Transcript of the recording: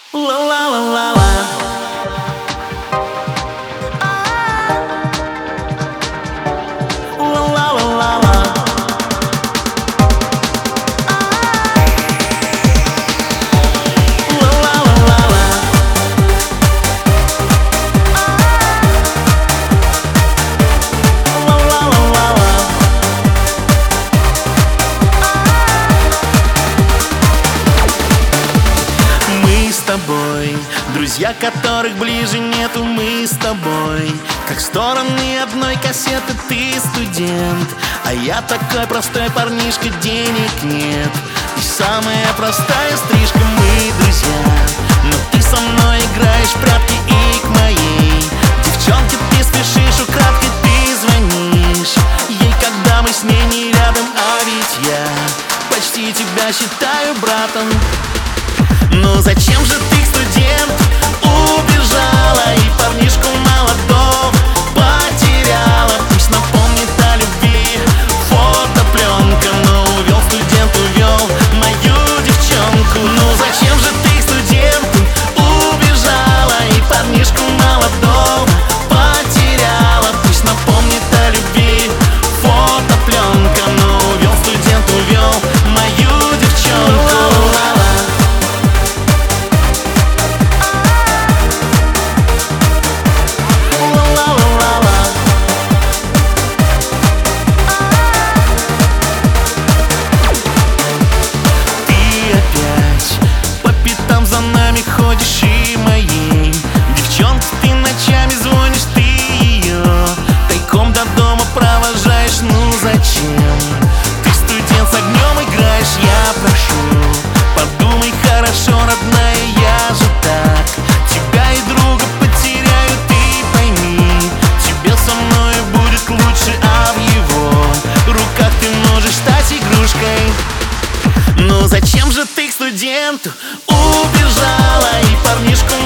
Ла-ла-ла-ла-ла. Ла-ла-ла-ла-ла. Ла-ла-ла-ла-ла. Ла-ла-ла-ла-ла. Мы с тобой, друзья, которых ближе нету. Мы с тобой, как стороны одной кассеты. Ты студент, а я такой простой парнишка. Денег нет и самая простая стрижка. Мы друзья, но ты со мной играешь в прятки. И к моей девчонке ты спешишь украдкой. Ты звонишь ей, когда мы с ней не рядом. А ведь я почти тебя считаю братом. Ну зачем же ты, студент, убежала и парнишку молодого потеряла? Пусть напомнит о любви фотопленка, но увел студент, увел мою девчонку. Ну зачем же ты, студент, убежала и парнишку молодого потеряла? Пусть напомнит о любви фотопленка, но увел студент, увел мою девчонку. Ходишь и моей девчонке ты ночами звонишь. Ты ее тайком до дома провожаешь. Ну зачем? Ты, студент, с огнем играешь. Я прошу, подумай хорошо, родная, я же так тебя и друга потеряю. Ты пойми, тебе со мной будет лучше, а в его руках ты можешь стать игрушкой. Ну зачем же ты к студенту убежала и парнишку